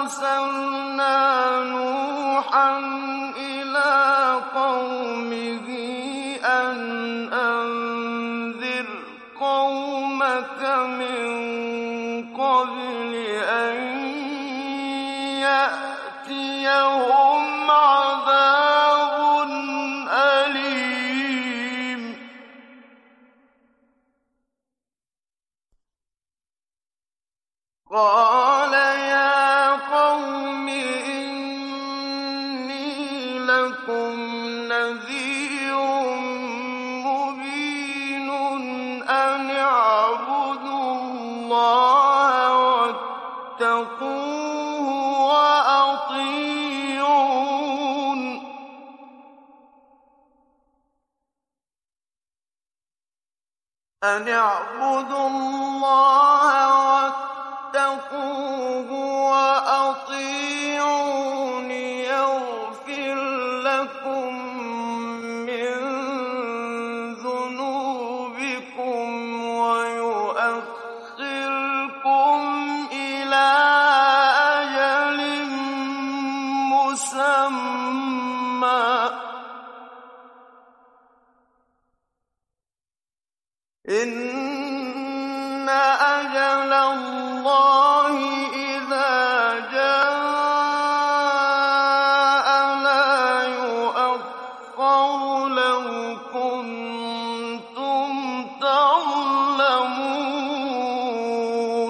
أَرْسَلْنَا نُوحًا إِلَىٰ قَوْمِهِ أَنْ أَنذِرْ قَوْمَكَ مِن قَبْلِ أَن يَأْتِيَهُمْ عَذَابٌ أَلِيمٌ قَالَ يَا قَوْمِ إِنِّي لَكُمْ نَذِيرٌ مُّبِينٌ أَنِ اعْبُدُوا اللَّهَ وَاتَّقُوهُ وَأَطِيعُونِ يَغْفِرْ لَكُم مِّن ذُنُوبِكُمْ وَيُؤَخِّرْكُمْ إِلَىٰ أَجَلٍ مُّسَمًّى ۚ إِنَّ أَجَلَ اللَّهِ إِذَا جَاءَ لَا يُؤَخَّرُ ۖ لَوْ كُنتُمْ تَعْلَمُونَ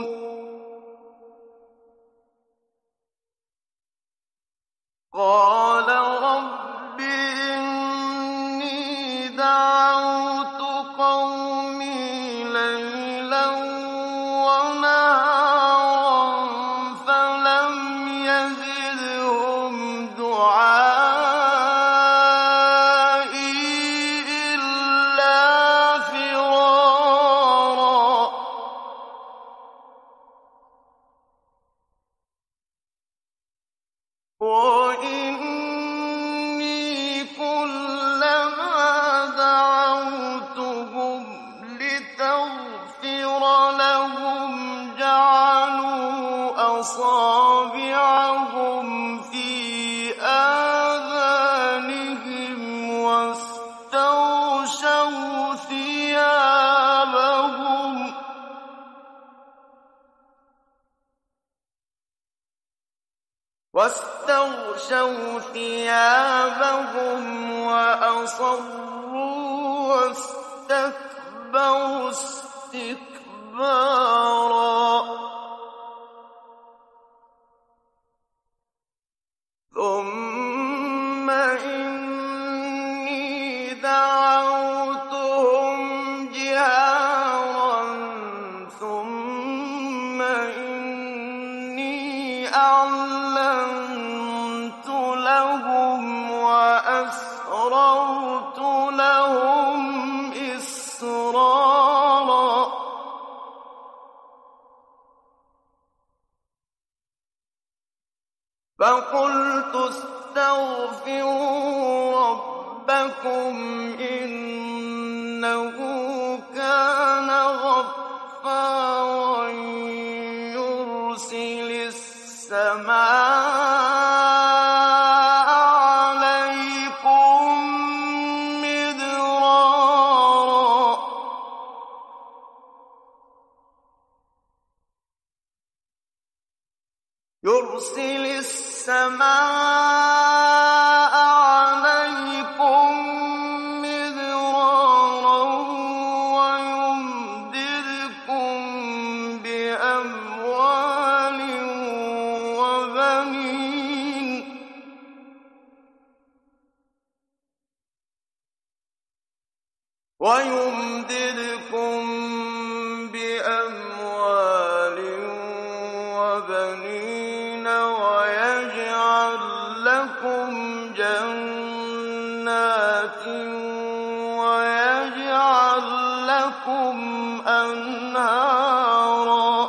قَالَ رَبِّ إِنِّي دَعَوْتُ قَوْمِي لَيْلًا وَنَهَارًا فَلَمْ يَزِدْهُمْ دُعَائِي إِلَّا فِرَارًا وَإِنِّي كُلَّمَا دَعَوْتُهُمْ لِتَغْفِرَ لَهُمْ جَعَلُوا أَصَابِعَهُمْ فِي آذَانِهِمْ واستغشوا ثيابهم وأصروا واستكبروا اسْتِكْبَارًا ثُمَّ إِنِّي دَعَوْتُهُمْ جِهَارًا ثُمَّ إِنِّي أَعْلَنتُ لَهُمْ وَأَسْرَرْتُ لَهُمْ إِسْرَارًا فَقُلْتُ اسْتَغْفِرُوا رَبَّكُمْ إِنَّهُ كَانَ غَفَّارًا يُرْسِلِ السَّمَاءَ عَلَيْكُم مِّدْرَارًا وَيُمْدِدْكُم بِأَمْوَالٍ وَبَنِينَ وَيَجْعَل لَّكُمْ جَنَّاتٍ وَيَجْعَل لَّكُمْ أَنْهَارًا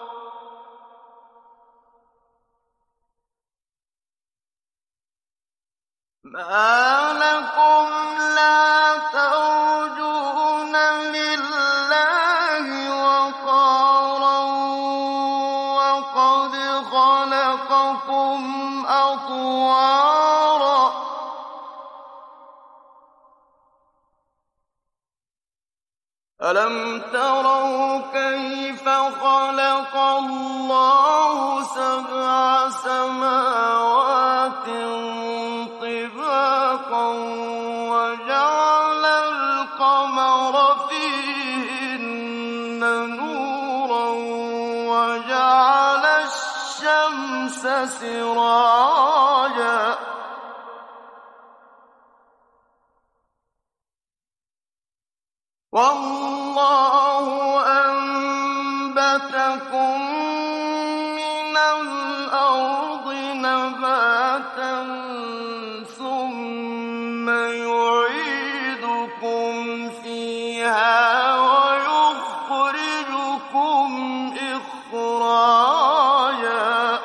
مَا لَكُمْ لَا تَرْجُونَ لِلَّهِ وَقَارًا وَقَدْ وقد خلقكم أطوارا ألم تروا كيف خلق الله سبع سماوات طباقا وجعل القمر فيهن نورا وجعل الشمس سراجا والله أنبتكم من الأرض نباتا ثم يعيدكم فيها ويخرجكم إخراجا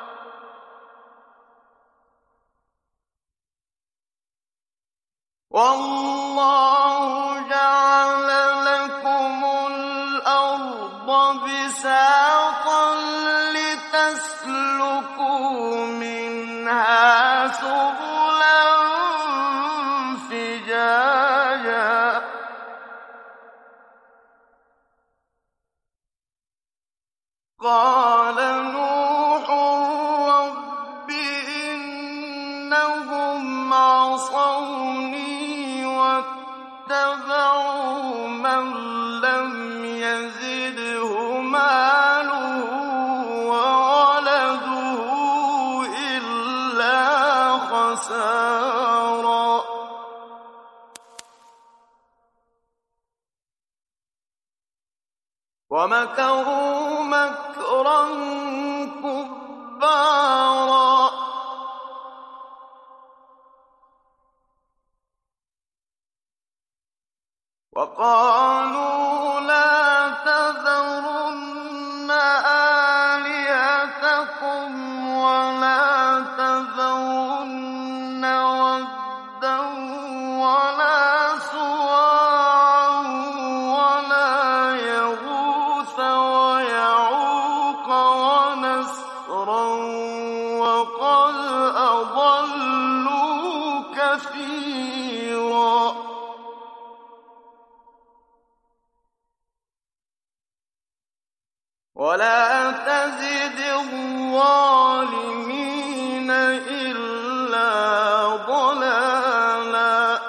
والله جعل لكم الأرض بساطا لتسلكوا منها سبلا فجاجا قال نوح رب إنهم عصوني واتبعوا من لم يزده ماله وولده إلا خسارا ومكروا مكرا كبارا وقالوا لا تذرن آلهتكم ولا تذرن ودا ولا سواعا ولا يغوث ويعوق ونسرا وقد أضلوا كثيرا ولا تزد الظالمين إلا ضلالا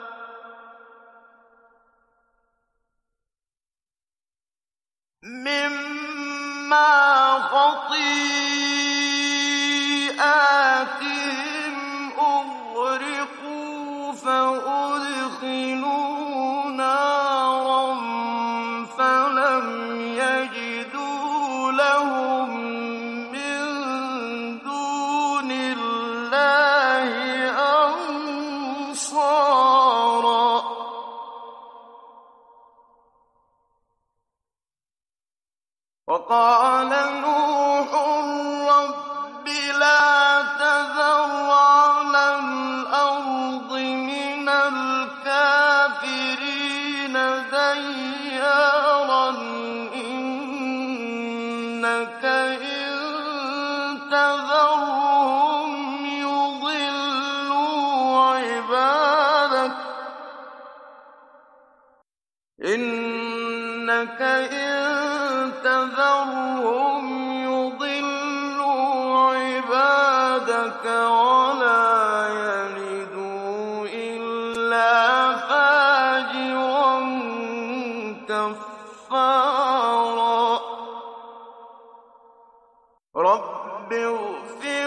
مما خطيئاتهم أغرقوا فأدخلوا نارا فلم يجدوا لهم من دون الله أنصارا وقال نوح رب لا تذر على الأرض من الكافرين ديارا إنك إن تذرهم يضلوا عبادك إنك إن تذرهم يضلوا عبادك ولا يلدوا إلا فاجرا كفارا رب اغفر